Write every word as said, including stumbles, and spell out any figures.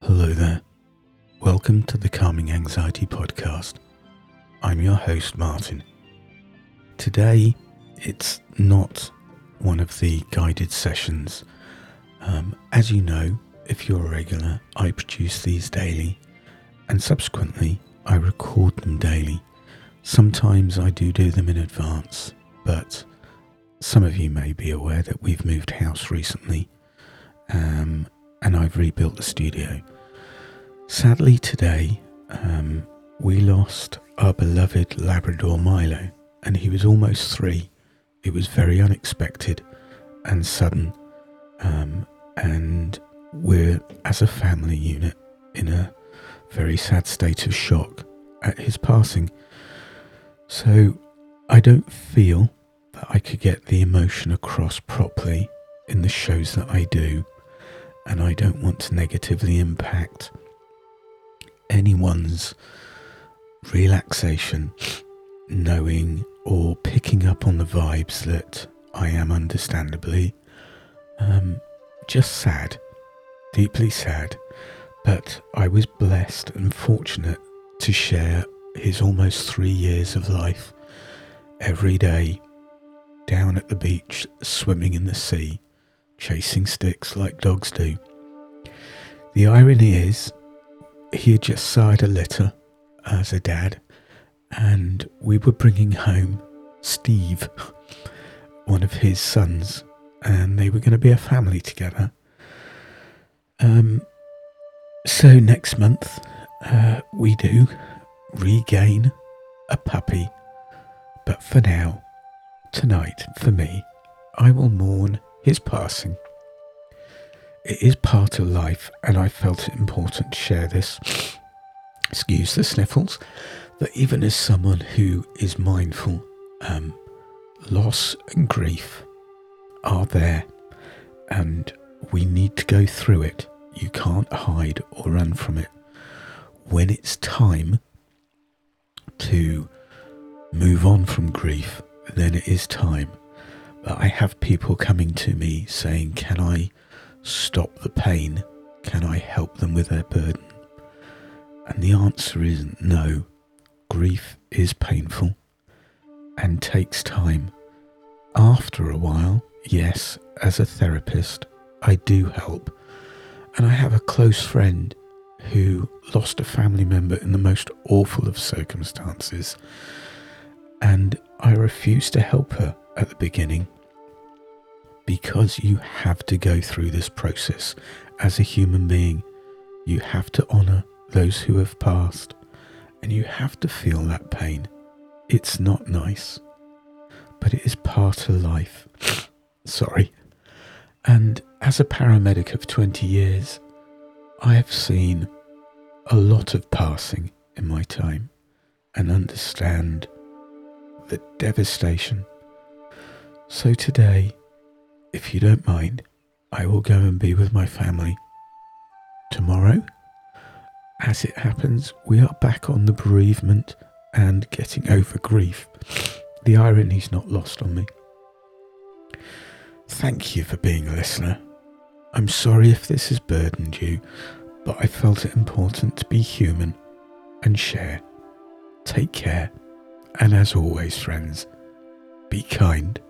Hello there. Welcome to the Calming Anxiety Podcast. I'm your host, Martin. Today, it's not one of the guided sessions. Um, as you know, if you're a regular, I produce these daily, and subsequently, I record them daily. Sometimes I do do them in advance, but some of you may be aware that we've moved house recently, um, and I've rebuilt the studio. Sadly today, um, we lost our beloved Labrador Milo, and he was almost three. It was very unexpected and sudden, um, and we're, as a family unit, in a very sad state of shock at his passing. So I don't feel that I could get the emotion across properly in the shows that I do, and I don't want to negatively impact anyone's relaxation, knowing or picking up on the vibes that I am understandably um, just sad, deeply sad. But I was blessed and fortunate to share his almost three years of life every day down at the beach, swimming in the sea, chasing sticks like dogs do. The irony is, he had just sired a litter as a dad, and we were bringing home Steve, one of his sons, and they were going to be a family together. Um, so next month, uh, we do regain a puppy, but for now, tonight, for me, I will mourn his passing. It is part of life, and I felt it important to share this. Excuse the sniffles. That even as someone who is mindful, um, loss and grief are there, and we need to go through it. You can't hide or run from it. When it's time to move on from grief, then it is time. But I have people coming to me saying, can I stop the pain? Can I help them with their burden? And the answer is no. Grief is painful and takes time. After a while, yes, as a therapist, I do help. And I have a close friend who lost a family member in the most awful of circumstances, and I refused to help her at the beginning, because you have to go through this process as a human being. You have to honour those who have passed, and you have to feel that pain. It's not nice, but it is part of life. Sorry. And as a paramedic of twenty years, I have seen a lot of passing in my time and understand the devastation. So today, if you don't mind, I will go and be with my family. Tomorrow, as it happens, we are back on the bereavement and getting over grief. The irony's not lost on me. Thank you for being a listener. I'm sorry if this has burdened you, but I felt it important to be human and share. Take care, and as always, friends, be kind.